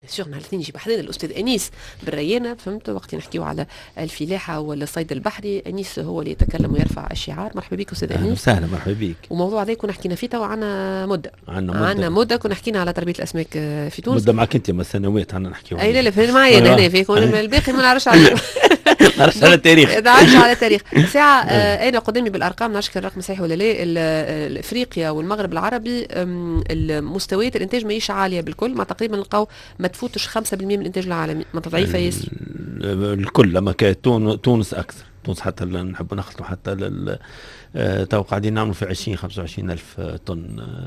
سيغ نهار الاثنين يجي بحذنا الاستاذ انيس بالريانه، فهمت، وقت نحكيو على الفلاحه والصيد البحري. انيس هو اللي يتكلم ويرفع الشعار. مرحبا بك استاذ انيس. وسهلا، مرحبا بك. وموضوع هذا كنا حكينا فيه تو عندنا مده كنا حكينا على تربيه الاسماك في تونس. مده معك انت سنوات عندنا نحكيو. اي لا فين معايا هنا فيكم الباقي ما نعرفش عليه. نعرفش على التاريخ. نعرفش على التاريخ ساعه. انا قدامي بالارقام، نعرفش كان الرقم صحيح ولا لا. افريقيا والمغرب العربي المستويات الانتاج ماهيش عاليه بالكل، مع تقريبا نلقاو ما تفوتش 5% من الانتاج العالمي، ما ضعيفه ياسر الكل. لما كانت تونس اكثر، تونس حتى نحب نخلطوا حتى تو قاعدين نعملوا في 20-25 ألف طن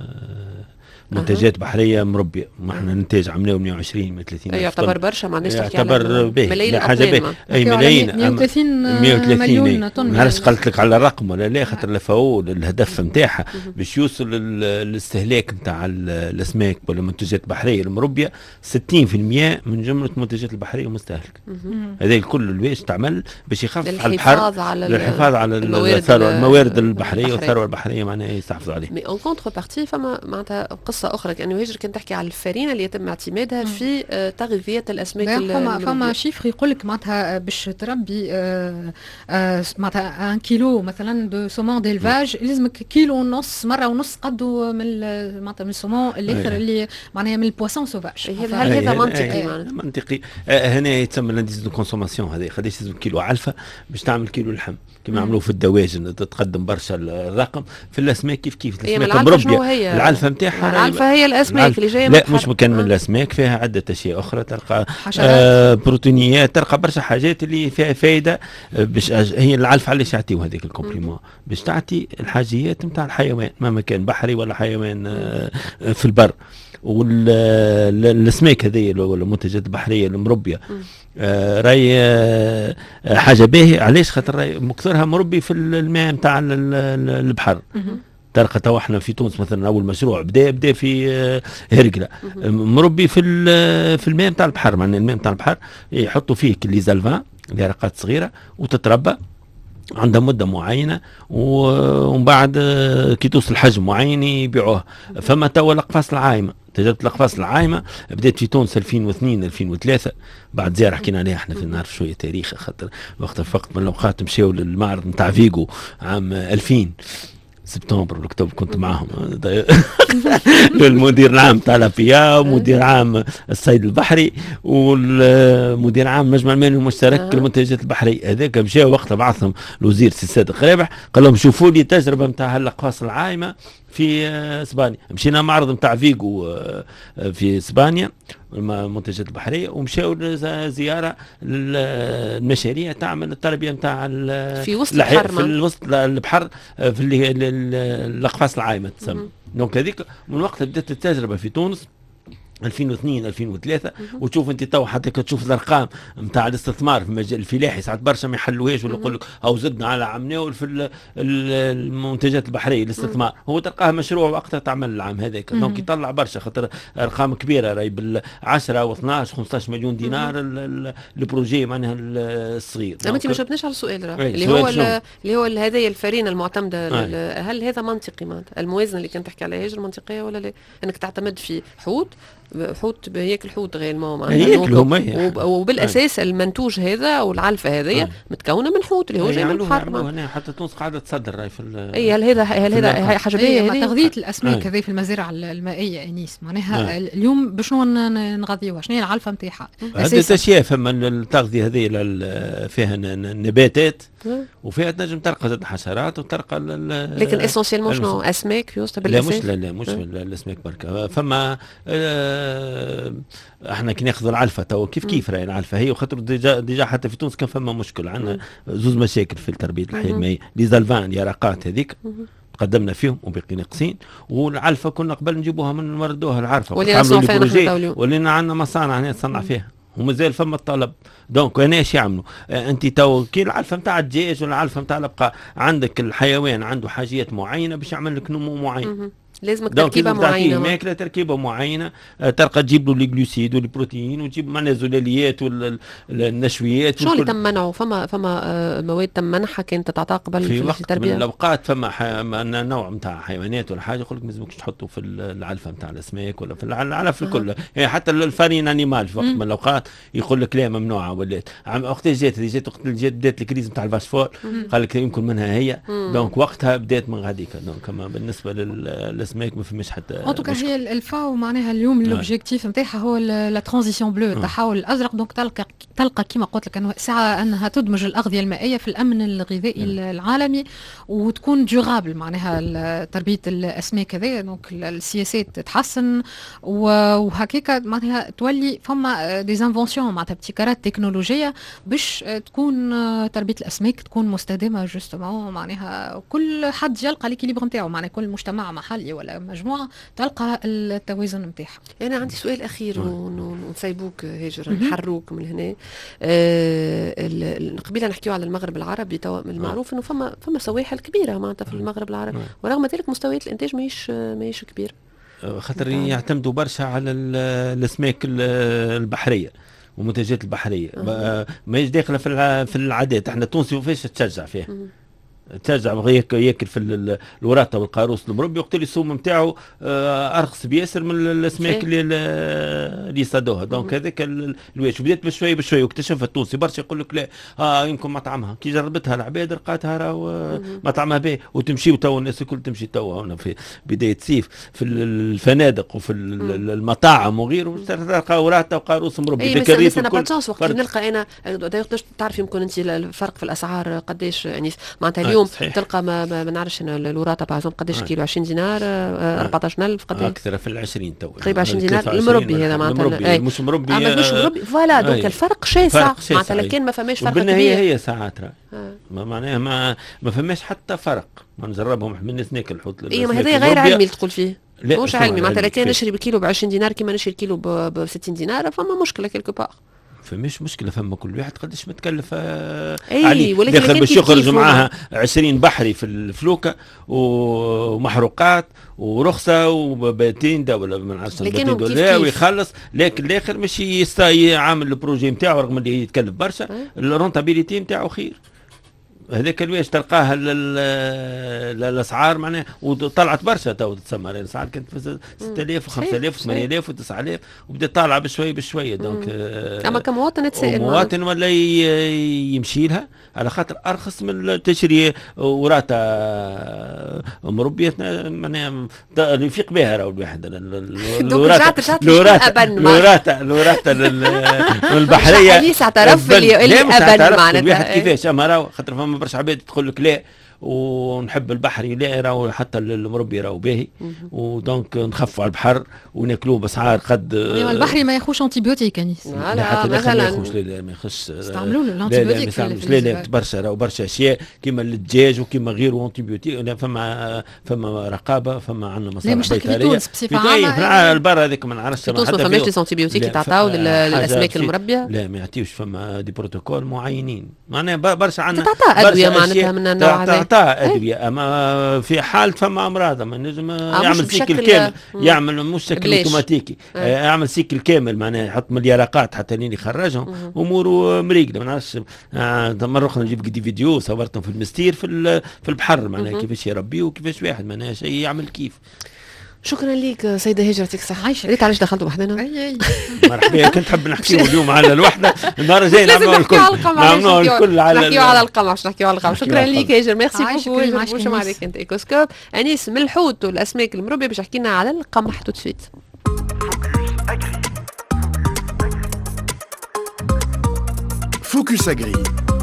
منتجات بحريه مربيه. ما احنا ننتج عملناه 120 30 يعتبر برشا، ما عندناش تحكي يعتبر ملايين حاجه باهيه. اي ملايين 130 مليون طن. ما عرفتش قلت لك على الرقم ولا لا، خاطر الفاو الهدف نتاعها باش يوصل الاستهلاك نتاع الاسماك والمنتجات البحريه المربيه 60% من جمله المنتجات البحريه المستهلكه. هذا الكل باش تعمل باش يخفف على البحر، للحفاظ على الموارد البحريه والثروه البحريه معناها يستحفظوا عليها. مي اون كونتر بارتي فما معناتها قصه اخرى، كانه هاجر كان تحكي على الفرينه اللي يتم اعتمادها في تغذيه الاسماك. فما شيفر يقول لك معناتها باش تربي معناتها 1 كيلو مثلا دو سومون ديلفاج لازمك كيلو ونص مره ونص قدو من معناتها من السومون الاخر اللي معناها من البواسون سوفاج. هل هذا منطقي؟ منطقي. هنا يتسمى لانديز دو كونسوماسيون. هذه قداش لازم كيلو علفه باش تعمل كيلو لحم، كما عملوا في الدواجن تقدم برشا الرقم. في الاسماك كيف الاسماك مربيه العلفه نتاعها. العلفه هي الاسماك اللي جايه لا مش مكان من الاسماك، فيها عده اشياء اخرى، تلقى بروتينيات، تلقى برشا حاجات اللي فيها فائده. باش هي العلفه علاش يعطيو هذيك الكومبليمون؟ باش تعطي الحاجيات نتاع الحيوان، ما كان بحري ولا حيوان في البر. والاسماك هذه ولا المنتجات البحريه المربيه راي حاجه باهيه. علاش؟ خاطر مكثرها مربي في الماء نتاع البحر. تلقى تو احنا في تونس مثلا اول مشروع بدا في هرقله مربي في الماء نتاع البحر. معناها الماء نتاع البحر يحطوا فيه كلي زلفان اللي رقات صغيره وتتربى عندها مده معينه، ومن بعد كي توصل حجم معين يبيعوها. فما توا الاقفاص العايمه، تجربه الاقفاص العايمه بدات في تونس 2002 2003 بعد زياره حكينا عليها احنا في نعرف شويه تاريخ، خاطر وقت من الاوقات مشاو للمعرض نتاع فيغو عام 2000 سبتمبر ولا اكتوبر كنت معهم. المدير العام تاع لابيا ومدير عام الصيد البحري والمدير عام المجمع المالي المشترك للمنتجات البحريه. هذاك مشاو وقتها بعثهم الوزير سي صادق رابح، قال لهم شوفوا لي تجربه نتاع الاقفاص العايمه في اسبانيا. مشينا معرض نتاع فيغو في اسبانيا المنتجات البحريه، ومشاو زياره للمشاريع تعمل التربيه نتاع في وسط البحر، في وسط البحر في الاقفاص العايمه تسمى. دونك هذيك من وقت بدات التجربه في تونس 2002 2003. وتشوف انت تو حتى تشوف الارقام نتاع الاستثمار في المجال الفلاحي ساعات برشا ما يحلوهاش، ولا يقول لك او زدنا على عمناه في المنتجات البحريه الاستثمار. هو تلقاه مشروع وقتها تعمل العام هذاك، دونك يطلع برشا خاطر ارقام كبيره راهي بال 10 و12 15 مليون دينار البروجي معناها الصغير. ما انت ما جاوبناش على السؤال اللي هو هذه الفرينه المعتمده. هل هذا منطقي معناتها الموازنه اللي كنت تحكي عليها هي منطقيه ولا لا؟ انك تعتمد في حوت ياكل حوت غير معناتها، وبالاساس المنتوج هذا او العلفه هذه متكونه من حوت اللي هو جاي من البحر. حتى تونس قاعده تصدر في هل هذا حاجه باهيه؟ تغذيه الاسماك هذه في المزارع المائيه انيس معناها اليوم بشنو نغذيوها؟ شنو هي العلفه نتاعها؟ عده اشياء. فما التغذيه هذه فيها نباتات وفيها تنجم تلقى زاد حشرات وتلقى لكن اسونسيالمون شنو اسماك في وسط بالاساس؟ لا مش الاسماك بركه. فما احنا كي ناخذ العلفه تو كيف راهي العلفه هي، وخاطر ديجا حتى في تونس كان فما مشكل. عندنا زوز مشاكل في تربيه الحياه المائيه، لي زلفان اليرقات هذيك قدمنا فيهم وباقي ناقصين، والعلفه كنا قبل نجيبوها من نوردوها العرفه ولينا عندنا مصانع هنا تصنع فيها ومازال فما الطلب. دونك هنا ايش يعملوا؟ انت تو كي العلفه نتاع الدجاج ولا العلفه نتاع الابقاء عندك الحيوان عنده حاجيات معينه باش يعمل لك نمو معين. لازمك تركيبه معينه، ماكله تركيبه معينه تلقى تجيب له الجلوسيد والبروتين وتجيب معنا الزلاليات والنشويات. شو اللي تم منعه؟ فما مواد تم منعها كانت تتعطى قبل في وقت من الاوقات فما نوع نتاع حيوانات ولا حاجه يقول لك ما لازمكش تحطوا في العلفه نتاع الاسماك ولا في العلف الكل، يعني حتى الفارين انيمال في وقت من الاوقات يقول لك لا ممنوعه. ولات وقت جات بدات الكريز نتاع الفاسفور قال لك يمكن منها هي، دونك وقتها بدات من غاديك. دونك كما بالنسبه للاسماك ما فماش حتى ان توكا هي الفاو معناها اليوم الاوبجيكتيف نتاعها هو لا ترانزيسيون بلو، التحول الازرق. دونك تلقى كما قلت لك انه ساعه انها تدمج الاغذيه المائيه في الامن الغذائي العالمي وتكون ديورابل، معناها تربيه الاسماك هذه. دونك السياسات تتحسن وهكاك معناها تولي فما ديزانفونسيون معناتها ابتكارات تكنولوجيه باش تكون تربيه الاسماك تكون مستدامه جوستومون. معناها كل حد يلقى ليكيليبر نتاعو، معناها كل مجتمع محلي ولا مجموعه تلقى التوازن نتاعها. انا عندي سؤال اخير ونسيبوك هاجر نحروك من هنا. قبيله نحكيو على المغرب العربي توا المعروف انه فما سواحل كبيره معناتها في المغرب العربي، ورغم ذلك مستويات الانتاج ماهيش كبيره، خاطر يعتمدوا برشا على الاسماك البحريه ومنتجات البحريه. ماهيش داخله في العادات. احنا التونسي وفاش تشجع فيها، ترجع ياكل في الوراطه والقاروص المربي وقت اللي السوم نتاعو ارخص بياسر من الاسماك اللي يصادوها. دونك هذاك الواش بدات بشويه واكتشف التونسي برشا يقول لك لا يمكن مطعمها كي جربتها العباد لقاتها راهو مطعمها باهي. وتمشي وتو الناس الكل تمشي تو هنا في بدايه صيف في الفنادق وفي المطاعم وغيره تلقى وراطه وقاروص مربي. بس انا باتشانس وقت نلقى انا تعرف يمكن انت الفرق في الاسعار قداش يعني معناتها اليوم تلقى ما نعرفش الوراطه باغ قداش كيلو 20 دينار 14000 قداش اكثر في 20 تو تقريبا 20 دينار المربي هذا معناتها مش مربي مش مربي فوالا. دونك الفرق شاسع معناتها لكن ما فماش فرق كبير. هي ساعات معناها ما فماش حتى فرق. ما نجربهم من الناس ناكل الحوت. اي ما هذا غير علمي تقول فيه مش علمي. معناتها كان نشري بكيلو ب 20 دينار كيما نشري الكيلو ب 60 دينار فما مشكله كيلكو باغ. فمش مشكله فما كل واحد قداش متكلف عليه داخل باش يخرج معاها 20 بحري في الفلوكه ومحروقات ورخصه وباتين ولا ما نعرفش باتين ولا ويخلص. لكن الاخر مش يعمل البروجي نتاعو رغم اللي يتكلف برشا الرونتابيليتي نتاعو خير. هذاك الواش تلقاها الاسعار معناها وطلعت برشا تو تسمى الاسعار كانت 6000 و5000 و8000 و9000 وبدات طالعه بشويه. دونك اما كمواطن تسائل مواطن ولا يمشي لها على خاطر ارخص من تشري وراثه مربيه معناها يفيق بها راهو الواحد الوراثه البحريه ليس اعترف اللي ابن معناتها كيفاش. اما راهو خاطر فما برشا عباد تقول لك لا ونحب البحري لا راهو حتى المربي راهو باهي ودونك نخفوا على البحر وناكلوه باسعار قد البحري ما ياخوش انتيبيوتيك انيس. لا مثلا ما ياخوش لا ما يخش استعملوا له الانتيبيوتيك. لا برشا اشياء كيما الدجاج وكيما غيره انتيبيوتيك. فما رقابه فما عندنا مصالح بيطريه بصفه عامه. البر هذيك ما نعرفش ما فماش لي انتيبيوتيك يتعطاو للاسماك المربيه. لا ما يعطيوش. فما دي بروتوكول معينين معناها برشا عندنا تعطى ادويه معناتها من النوع هذا ادويه. اما في حال فما امراض ما نجم يعمل سيكل كامل يعمل مش سيكل اوتوماتيكي يعمل سيكل كامل معناها يحط مليارات حتى لين يخرجهم اموره مريقله. ما نعرفش مره اخرى نجيب قدي فيديو صورتهم في المستير في البحر معناها كيفاش يربيوا وكيفاش واحد معناها شيء يعمل كيف. شكرا لك سيدة هجرة، يعطيك الصحة. ريت علاش دخلتوا وحدنا. مرحبا. كنت حب نحكيو اليوم على الوحدة، النهار الجاي نعملوا الكل نحكيو على القمح. شكرا لك هجر، ميرسي بوكو. شو عليك انت ايكوسكوب انيس من الحوت والاسماك المربية باش حكينا على القمح توتسويت. فوكس أجري.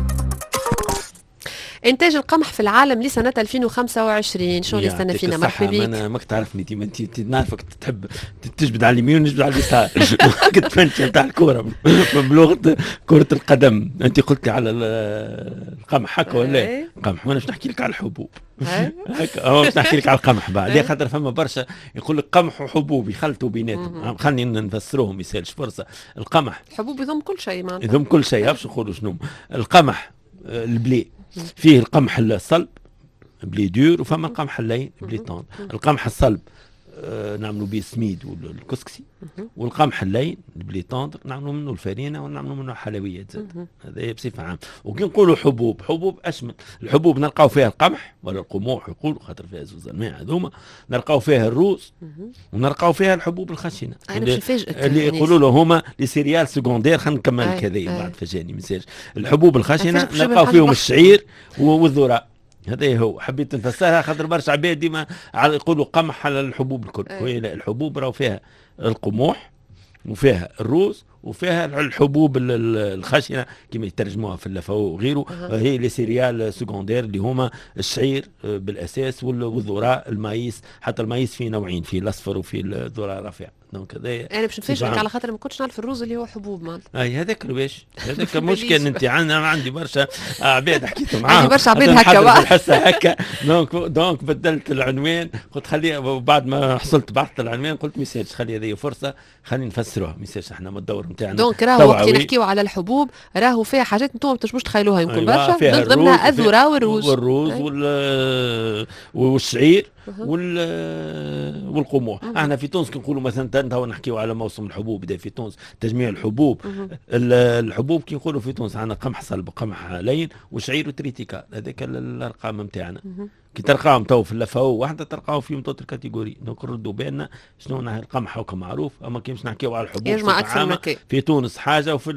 إنتاج القمح في العالم لسنة 2025 شو اللي استنى فينا؟ مرحبا بك. أنا ماك تعرفني أنت نعرفك تحب تجبد على اليمين ونجبد على اليسار. كنت فنش نتاع الكورة بلغة كرة القدم. أنت قلت على القمح هكا ولا؟ القمح وأنا باش نحكي لك على الحبوب. هكا باش نحكي لك على القمح بعد. خاطر فما برشا يقول لك قمح وحبوب يخلطوا بيناتهم. خلينا نفسروهم ما يسالش فرصة. القمح الحبوب يضم كل شيء معناتها. يضم كل شيء. باش نقولوا شنو القمح البلي فيه القمح الصلب بلي دور وفما القمح اللين بلي طون. القمح الصلب نعملوا به السميد والكسكسي، والقمح اللين البلي طوندر نعملوا منه الفرينه ونعملوا منه حلويات زاد. هذا بصفه عامه. وكي نقولوا حبوب اشمل الحبوب نلقاو فيها القمح ولا القموح يقولوا خاطر فيها زوز الماء هذوما، نلقاو فيها الروز ونلقاو فيها الحبوب الخشنه اللي يقولوا له هما لي سيريال سكوندير. خلينا نكمل كذا بعد فجاني مساج. الحبوب الخشنه نلقاو فيهم الشعير والذره. هذا هو حبيت نفسرها خاطر برشا عباد ديما يقولوا قمح على الحبوب الكل. لا، الحبوب راهو فيها القموح وفيها الروز وفيها الحبوب الخشنه كما يترجموها في اللفو وغيره. هي لي سيريال سكوندير اللي هما الشعير بالاساس والذره، المايس. حتى المايس فيه نوعين، فيه الاصفر وفيه الذره الرفيع. دونك هذا انا باش نفاجئك على خاطر ما كنتش نعرف الروز اللي هو حبوب معناتها. اي هذاك باش هذاك مشكل. انت انا عندي برشا عباد حكيت معاهم، عندي برشا عباد هكا دونك بدلت العنوان. قلت خلي بعد ما حصلت بعثت العنوان قلت ميساج خلي هذه فرصه خلينا نفسروها. ميساج احنا من الدور نتاعنا. دونك راهو وقت نحكيو على الحبوب راهو فيها حاجات انتم ما تنجموش تخيلوها يمكن برشا. من ضمنها الذره والروز والشعير والقموح. احنا في تونس كنقولوا مثلا تو نحكيو على موسم الحبوب بدا في تونس تجميع الحبوب. الحبوب كي نقولوا في تونس عندنا قمح صلب وقمح لين وشعير وتريتيكال. هذاك الارقام نتاعنا كي تلقاهم تو في اللفو واحده تلقاهم في توت الكاتيجوري. دونك ردوا بالنا شنو القمح هكا معروف. اما كي مش نحكيو على الحبوب في تونس حاجه وفي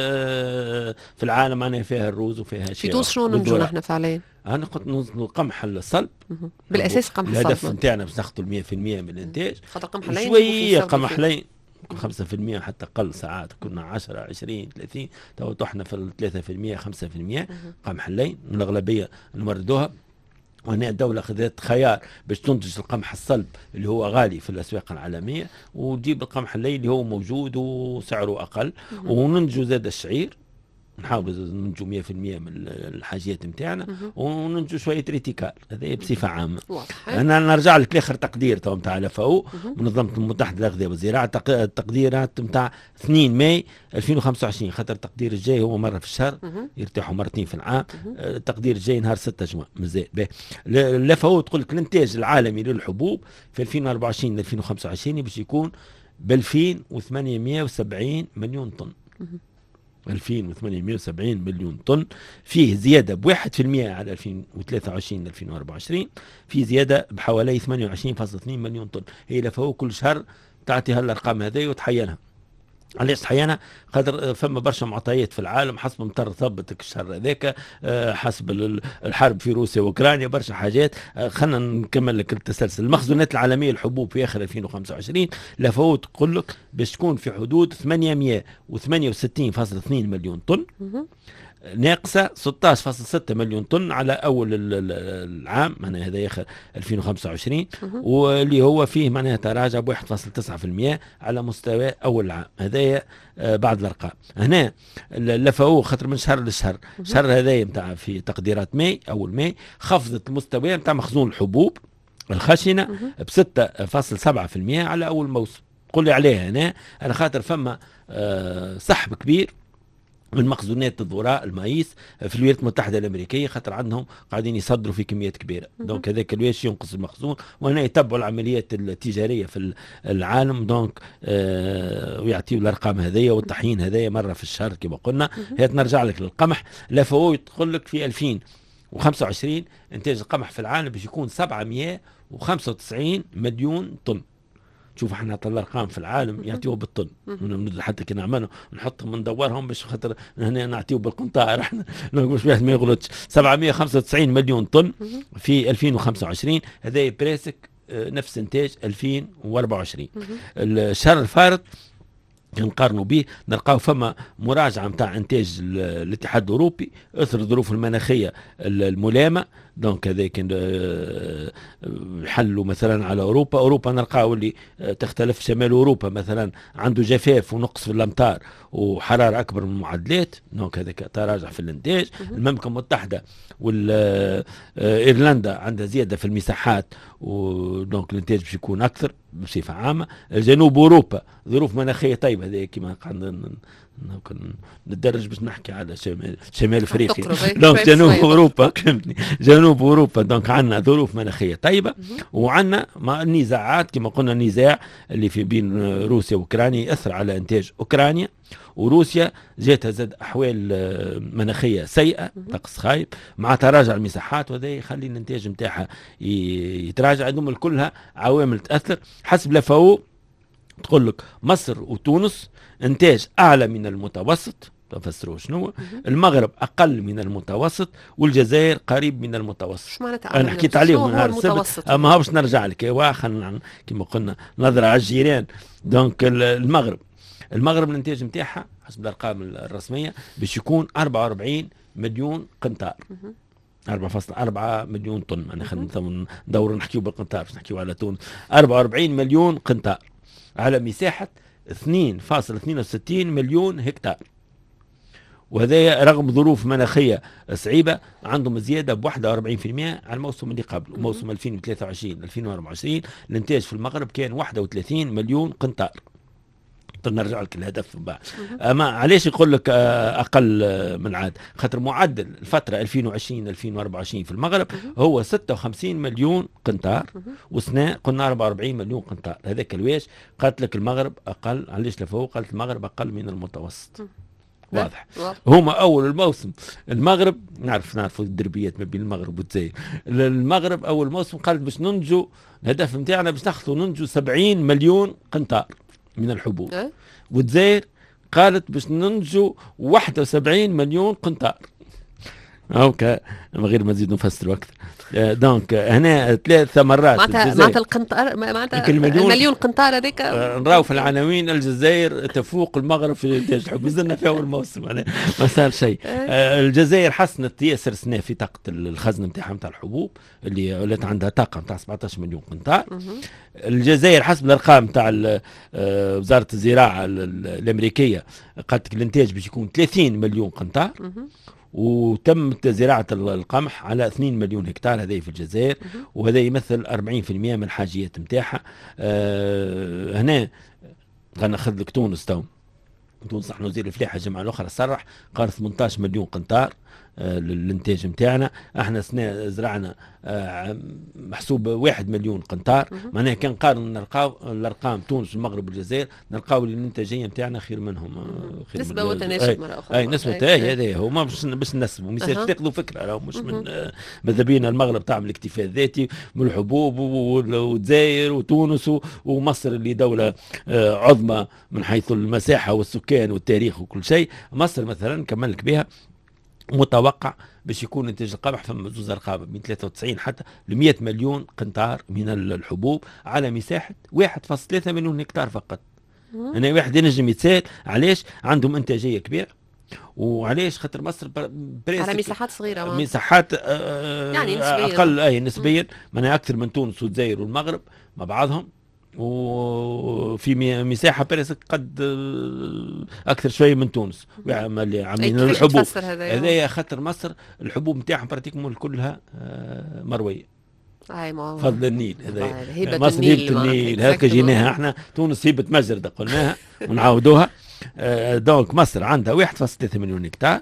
في العالم معناها فيها الروز وفيها اشياء. في تونس شنو ننجو نحن فعليا؟ انا قلت القمح الصلب بالاساس قمح الصلب. الهدف نتاعنا باش ناخذوا 100% من الانتاج. خاطر قمح لين شويه قمح لين 5% حتى قل ساعات كنا 10 20 30 تو طحنا في 3% 5% قمح اللين من الاغلبيه نوردوها. وهنا الدولة خذت خيار باش تنتج القمح الصلب اللي هو غالي في الأسواق العالمية، وتجيب القمح الليل اللي هو موجود وسعره أقل، وننتجوا زاد الشعير. نحاول ننجو 100% من الحاجيات نتاعنا وننجو شويه ريتيكال. هذا بصفه عامه. انا نرجع لك لاخر تقدير تو نتاع لفو منظمه المتحده للأغذية والزراعه. التقديرات نتاع 2 ماي 2025 خاطر التقدير الجاي هو مره في الشهر يرتاحوا مرتين في العام. التقدير الجاي نهار 6 جوان مازال باهي. لفو تقول لك الانتاج العالمي للحبوب في 2024 ل 2025 باش يكون ب 2870 مليون طن. 2870 مليون طن، فيه زيادة ب1% على 2023 2024، فيه زيادة بحوالي 28.2 مليون طن. هي لفهو كل شهر تعطي هالأرقام هذه وتحينها. علاش تحيانا؟ خاطر فما برشا معطيات في العالم حسب مضطر ثبتك الشهر هذاك، حسب الحرب في روسيا واوكرانيا، برشا حاجات. خلينا نكمل لك التسلسل. المخزونات العالميه للحبوب في اخر 2025 لفهو تقول لك باش تكون في حدود 868.2 مليون طن، ناقصه 16.6 مليون طن على اول العام، معناها هذا اخر 2025، واللي هو فيه معناها تراجع ب 1.9% على مستوى اول العام. هذايا بعض الارقام. هنا لفو خاطر من شهر لشهر، شهر هذايا نتاع في تقديرات ماي اول ماي خفضت المستوى نتاع مخزون الحبوب الخشنه ب 6.7% على اول موسم. قل لي عليها هنا على خاطر فما سحب كبير من مخزونات الذراء المايس في الولايات المتحده الامريكيه، خاطر عندهم قاعدين يصدروا في كميات كبيره. دونك هذاك الواش ينقص المخزون، وهنا يتبعوا العمليات التجاريه في العالم. دونك ويعطيوا الارقام هذيا والتحيين هذايا مره في الشهر كما قلنا. هي نرجع لك للقمح. لفو تقول لك في 2025 انتاج القمح في العالم باش يكون 795 مليون طن. شوف احنا الارقام في العالم يعطيوه بالطن، حتى كي نعملوا نحطهم ندورهم باش خاطر هنا نعطيوه بالقنطار احنا باش واحد ما يغلطش. 795 مليون طن في 2025، هذا بريسك نفس انتاج 2024. الشهر الفارط نقارنوا به نلقاو فما مراجعه نتاع انتاج الاتحاد الاوروبي اثر الظروف المناخيه الملامه. دونك هذا كان يحلوا مثلا على اوروبا نلقاو اللي تختلف. شمال اوروبا مثلا عنده جفاف ونقص في الامطار وحراره اكبر من المعدلات، دونك هذاك تراجع في الانتاج. المملكه المتحده وايرلندا عندها زياده في المساحات، ودونك الانتاج باش يكون اكثر بصفه عامه. جنوب اوروبا ظروف مناخيه طيبه، هذه كما قاعدين ندرج باش نحكي على شمال افريقيا. دونك جنوب اوروبا جنوب اوروبا دونك عندنا ظروف مناخيه طيبه، وعندنا نزاعات كما قلنا، النزاع اللي في بين روسيا واوكرانيا ياثر على انتاج اوكرانيا، وروسيا جاتها زاد احوال مناخيه سيئه، طقس خايب مع تراجع المساحات، وهذا يخلي الانتاج نتاعها يتراجع. هذوما كلها عوامل تاثر. حسب لافاو تقول لك مصر وتونس انتاج اعلى من المتوسط، تفسروا شنو؟ المغرب اقل من المتوسط، والجزائر قريب من المتوسط. شو معناتها؟ انا حكيت عليهم نهار السبت، اما باش نرجع لك خلينا كما قلنا نظره على الجيران. دونك المغرب الانتاج نتاعها حسب الارقام الرسميه باش يكون 44 مليون قنطار، 4.4 مليون طن. انا خلينا ندور نحكيو بالقنطار باش نحكيو على تونس. 44 مليون قنطار على مساحه 2.62 مليون هكتار، وهذا رغم ظروف مناخيه صعيبه. عندهم زياده ب 41% على الموسم اللي قبل، موسم 2023-2024 الانتاج في المغرب كان 31 مليون قنطار. نرجع لك الهدف بعد. اما علاش يقول لك اقل من عاد؟ خاطر معدل الفتره 2020-2024 في المغرب هو 56 مليون قنطار، وسنة قلنا 44 مليون قنطار. هذاك الواش قالت لك المغرب اقل. علاش لفوق قالت المغرب اقل من المتوسط؟ واضح. هما اول الموسم المغرب نعرف الدربيات ما بين المغرب والجزائر. المغرب اول موسم قالت باش ننجو، الهدف نتاعنا باش ننجو 70 مليون قنطار من الحبوب، والجزائر قالت باش ننجو 71 مليون قنطار. اوكي من غير ما نزيد نفسر اكثر. دونك هنا 3 مرات معناتها القنطار، معناتها المليون قنطار هذيك نراو في العناوين الجزائر تفوق المغرب في انتاج الحبوب. زلنا في اول موسم يعني ما صار شيء. الجزائر حسنت ياسر سنه في طاقه الخزن نتاعها نتاع الحبوب اللي ولات عندها طاقه نتاع 17 مليون قنطار. الجزائر حسب الارقام نتاع وزاره الزراعه الامريكيه قالت الانتاج باش يكون 30 مليون قنطار، وتم زراعة القمح على 2 مليون هكتار هذا في الجزائر، وهذا يمثل 40% من الحاجيات نتاعها. هنا غناخذ لك تونس. تونس نحن وزير الفلاحة الجمعة الأخرى صرح قال 18 مليون قنطار للانتاج نتاعنا. احنا سنة زرعنا محسوب 1 مليون قنطار. معناها كان قارن نلقاو الارقام تونس والمغرب والجزائر نلقاو الانتاجيه نتاعنا خير منهم. نسبه وتناسب مره اخرى. اي نسبه هذا هو ما باش نسبوا ميساج تاخذوا فكره راهو مش من ماذا بينا المغرب تعمل اكتفاء ذاتي من الحبوب والجزائر وتونس ومصر اللي دوله عظمى من حيث المساحه والسكان والتاريخ وكل شيء. مصر مثلا كملك بها متوقع باش يكون انتاج القمح فما زوز ارقام من 93 حتى ل 100 مليون قنطار من الحبوب على مساحه 1.3 مليون هكتار فقط. انا واحد ينجم يتساءل علاش عندهم انتاجيه كبيره وعلاش خاطر مصر على مساحات صغيره مساحات يعني نسبيا اقل نسبيا معناها اكثر من تونس والجزائر والمغرب مع بعضهم، وفي مساحه باريس قد اكثر شويه من تونس عاملين الحبوب. هذايا خاطر مصر الحبوب نتاعهم براتيكمون كلها مرويه فضل النيل. هذا مصر هيبه النيل هكا جيناها احنا. تونس هيبه مجرده قلناها ونعاودوها. دونك مصر عندها 1.3 مليون هكتار،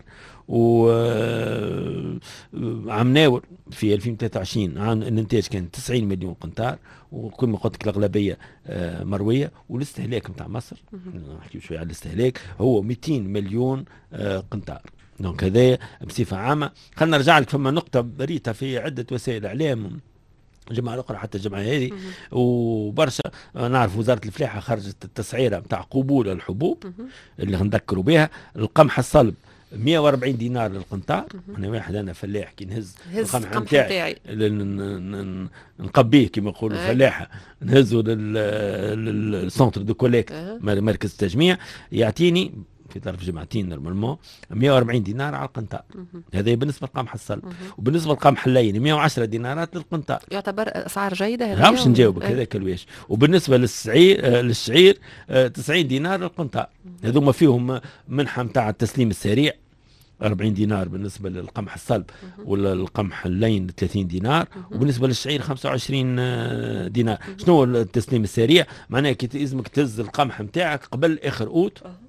وعم ناول في 2023 عن الانتاج كان 90 مليون قنطار، وكما قلت لك الاغلبيه مرويه. والاستهلاك نتاع مصر نحكي شويه على الاستهلاك هو 200 مليون قنطار. دونك هذا بصفه عامه. خلينا نرجع لك فما نقطه ريتها في عده وسائل اعلام الجماعه الاخرى حتى الجماعه هذه وبرشا. نعرف وزاره الفلاحه خرجت التسعيره نتاع قبول الحبوب اللي نذكروا بها. القمح الصلب 140 دينار للقنطار. انا واحد انا فلاح كي نهز القمح نتاعي نقبيه كما يقولوا الفلاحه نهزه للسونتر دو كوليكت مركز التجميع يعطيني في ظرف جمعتين نورمالمون 140 دينار على القنطار. هذا بالنسبه للقمح الصلب. وبالنسبه للقمح اللين 110 دينارات للقنطار. يعتبر اسعار جيده هذا. باش نجاوبك هذاك الواش. وبالنسبه للشعير 90 دينار للقنطار. هذوما فيهم منحه نتاع التسليم السريع 40 دينار بالنسبه للقمح الصلب، ولا القمح اللين 30 دينار، وبالنسبه للشعير 25 دينار. شنو التسليم السريع؟ معناها كي لازمك تهز القمح نتاعك قبل اخر اوت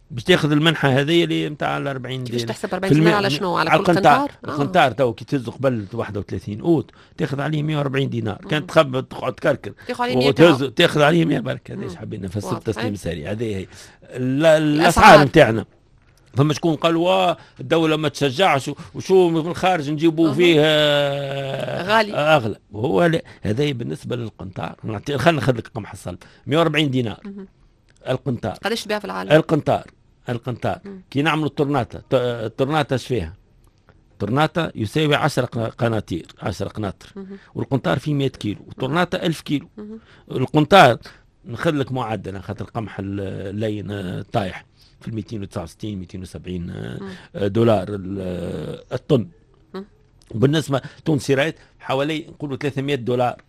باش تاخذ المنحه هذه اللي نتاع ال 40 دينار. باش تحسب 40 دينار على شنو؟ على كل قنطار؟ القنطار تو كي تهز قبل 31 اوت تاخذ عليه 140 دينار. كانت تخبط تقعد تكركر تاخذ عليه 100 برك. هذا ايش حبينا نفسر التسليم السريع. هذه هي الاسعار نتاعنا. فما شكون قالوا الدولة ما تشجعش وشو من الخارج نجيبوا فيه غالي أغلى. وهو هذا بالنسبة للقنطار. خلينا ناخذ لك قمح الصلب 140 دينار القنطار. قداش تبيع في العالم؟ القنطار كي نعملوا الطرناطة ايش فيها؟ الطرناطة يساوي 10 قناطير 10 قناطر والقنطار فيه 100 كيلو والطرناطة 1000 كيلو. القنطار ناخذ لك معدل خاطر القمح اللين طايح في 269 270 دولار الطن. بالنسبه تونسي رايت حوالي نقولوا 300 دولار.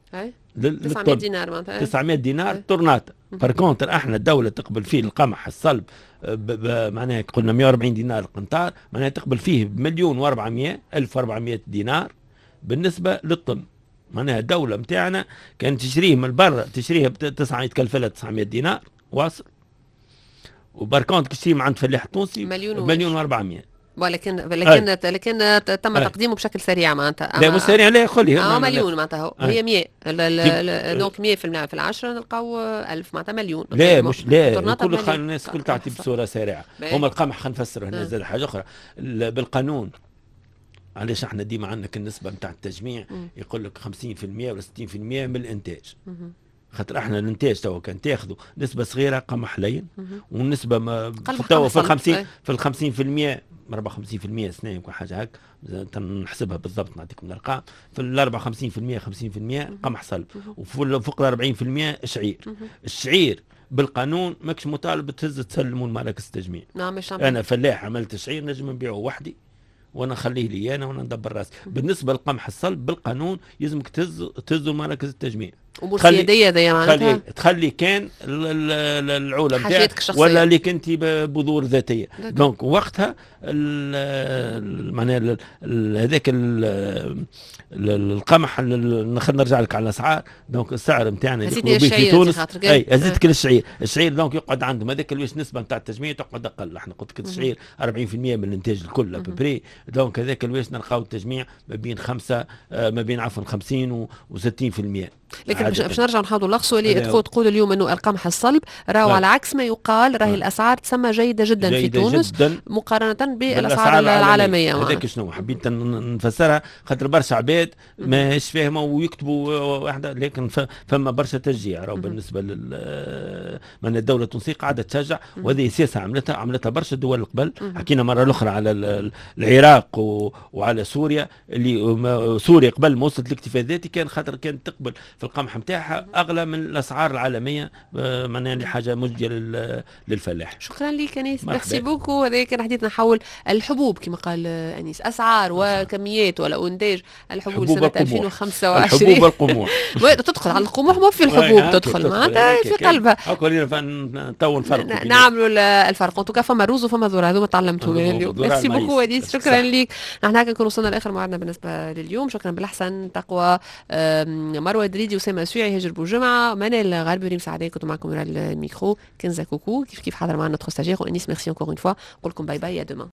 900 دينار معناتها 900 دينار طرناطه. باركونتر احنا الدوله تقبل فيه القمح الصلب معناها قلنا 140 دينار القنطار معناها تقبل فيه بمليون و400 1400 دينار بالنسبه للطن. معناها الدوله نتاعنا كانت تشريه من برا تشريه يتكلف لها 900 دينار واصل. وباركونت كشتي عند فلاح تونسي مليون و400. لكن تم تقديمه بشكل سريع معناتها. لا مش سريع. لا خلي مليون معناتها هي 100 دونك 100 في العشرة نلقاو 1000 معناتها مليون. لا مش لا كل الناس كل تعطي بصوره سريعه. هما القمح خلينا نفسروا هنا زاد حاجه اخرى بالقانون. علاش احنا ديما عندنا النسبه نتاع التجميع يقول لك 50% ولا 60% من الانتاج. خاطر احنا الانتاج توا كان تاخذوا نسبه صغيره قمح لين والنسبه توا في ال 50% 54% سنه يمكن حاجه هك نحسبها بالضبط نعطيكم الارقام. في ال 54% قمح صلب وفوق ال 40% شعير. الشعير بالقانون ماكش مطالب تسلموا لمراكز التجميع. انا فلاح عملت شعير نجم نبيعه وحدي وانا نخليه لي انا وانا ندبر راسي. بالنسبه للقمح الصلب بالقانون يلزمك تهزوا مراكز التجميع. امور سياديه ذي معناتها تخلي كان العوله نتاعك ولا اللي كنتي ببذور ذاتيه. دونك وقتها معناها هذاك القمح خلينا نرجع لك على الاسعار. دونك السعر نتاعنا اللي في تونس ازيدك الشعير دونك يقعد عندهم هذاك الويش نسبه نتاع التجميع تقعد اقل. احنا قلت لك الشعير 40% من الانتاج الكل ببري. دونك هذاك الويش نلقاو التجميع ما بين 50 و60%. لكن باش نرجع نحاولوا نلخصوا اللي تقول اليوم انه القمح الصلب راهو على عكس ما يقال راهي الاسعار تسمى جيده جدا في تونس جداً مقارنه بالاسعار العالميه. هذاك شنو حبيت نفسرها خاطر برشا عباد ماهيش فاهمه ويكتبوا واحده. لكن فما برشا تشجيع راهو بالنسبه من الدوله التونسيه قاعده تشجع وهذه سياسه عملتها برشا دول قبل. حكينا مره الاخرى على العراق وعلى سوريا. اللي سوريا قبل ما وصلت الاكتفاء الذاتي كان خاطر كانت تقبل في القمح نتاعها اغلى من الاسعار العالميه. معناها حاجه مجديه للفلاح. شكرا لك انيس ميرسي بوكو. هذا كان حديثنا حول الحبوب كما قال انيس اسعار وكميات ولا انتاج الحبوب سنه 2025. الحبوب والقموح تدخل على القموح ما في الحبوب تدخل معناتها في قلبها. تو نفرق نعملوا الفرق. انتو فما الرز وفما ذره هذوما تعلمتوا اليوم. ميرسي بوكو انيس شكرا لك. نحن هكا نكون وصلنا لاخر موعدنا بالنسبه لليوم. شكرا بالاحسن تقوى مروه دريدي وسامة سويعي هاجر بوجمعة منال غالبي ريم سعداء كنت معكم على الميكرو. كنزة كوكو كيف حاضر معنا نوتخ ستاجير وانيس ميرسي انكور اون فوا. نقول لكم باي باي يا دوما.